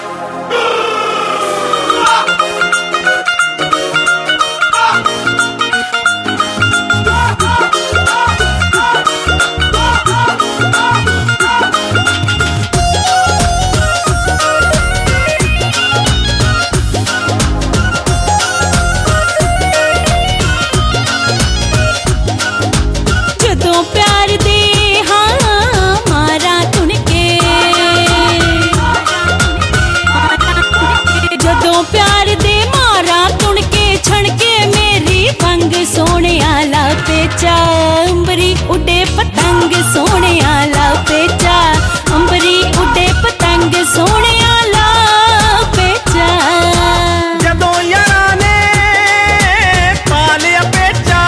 अंबरी उड़े पतंग सोने आला पेचा, अंबरी उड़े पतंग सोने आला पेचा। जदों यारां ने पा लिया पेचा,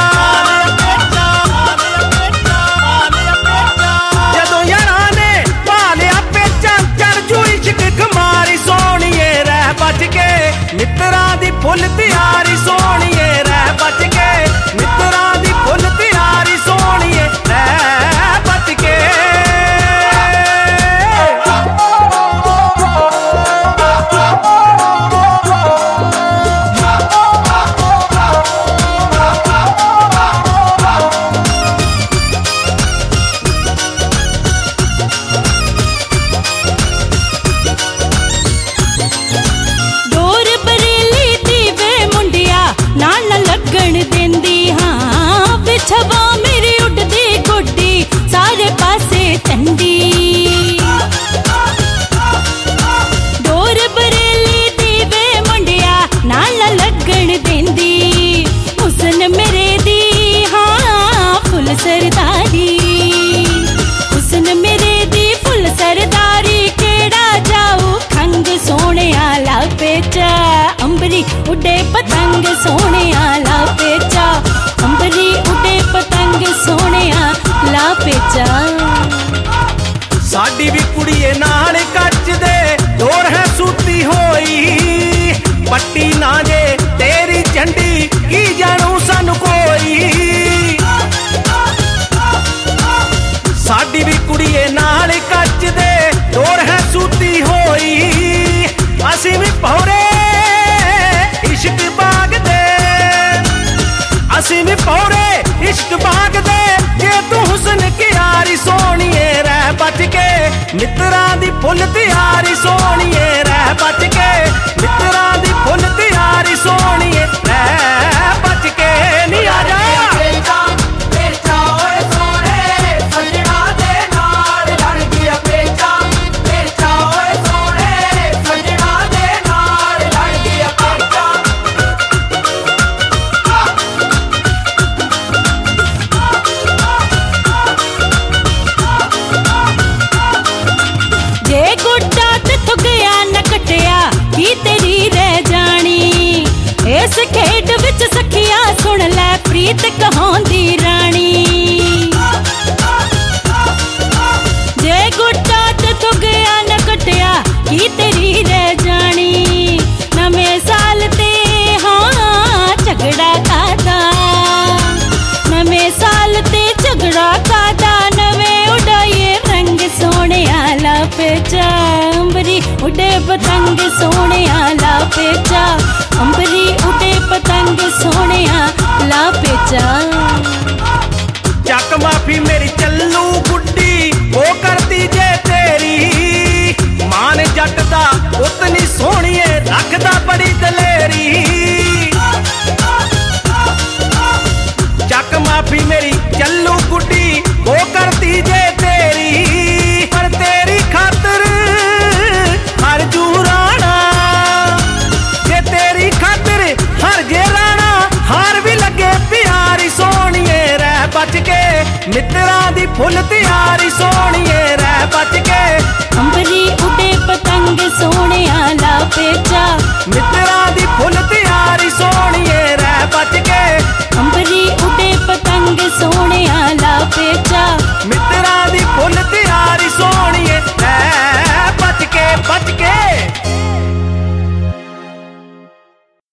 जदों यारां ने पा लिया पेचा, चढ़ जू इश्क खमारी सोहणीए रह बच के, मित्तरां दी फुल त्यारी सोहणीए रह बच के, मित्तरां दी फुल त्यारी सोहणीए रह बच के। डोर बरेली दीवे मुंडिया नाल न लगन देंदी, हाँ विछवा मेरी उड़दी गुड्डी सारे पासे टंडी। डोर बरेली दीवे मुंडिया नाल न लगन देंदी, हुस्न मेरे दी हाँ फुल सरदारी, हुस्न मेरे दी फुल सरदारी, केड़ा जाऊ खंग सोने आला पेचा, अंबरी उड़े पतंग सोने आला पेचा, अंबरी उड़े पतंग सोने आला पेचा। साडी भी कुड़िए नाल कच दे डोर है सूती होई, पट्टी ना जे तेरी झंडी की जानू सानू कोई। साडी भी कुड़िए नाल कच दे डोर है सूती होई, असीं भी पौरे इश्क बाग दे, असीं भी पौरे इश्क बाग दे, जे तू हुस्न की यारी सोहणीए रह बच के, मित्तरां दी फुल त्यारी सोहणीए रह बच के, मित्तरां दी फुल त्यारी सोहणीए रह बच के। नी आ जा की तेरी रह जानी, इस खेड विच सखिया सुन लै प्रीत कहांदी रानी। जे गुट्टा ते तू गया न कटिया की तेरी रह जानी, नवें साल ते हाँ झगड़ा कादा, नवें साल ते झगड़ा कादा, नवें उड़ाइए रंग सोने आला पेचा, अंबरी उड़े पतंग सोने आला पेचा, अंबरी उड़े पतंग सोने आला पेचा। चक माफी मेरी चल्लू गुड्डी वो करती जे तेरी, मान जट दा उतनी सोहणीए रखदा बड़ी दलेरी। चक माफी मेरी चल्लू गुड्डी वो करती जे तेरी, पर तेरी खातर हर जू राणा, जे तेरी खातर हर जे राणा, हार भी लगे प्यारी सोहणीए रह बच के, मित्तरां दी फुल त्यारी सोहणीए रह बच के, अंबरी उड़े पतंग सोने आला पेचा, मित्तरां दी फुल त्यारी सोहणीए रह बच के।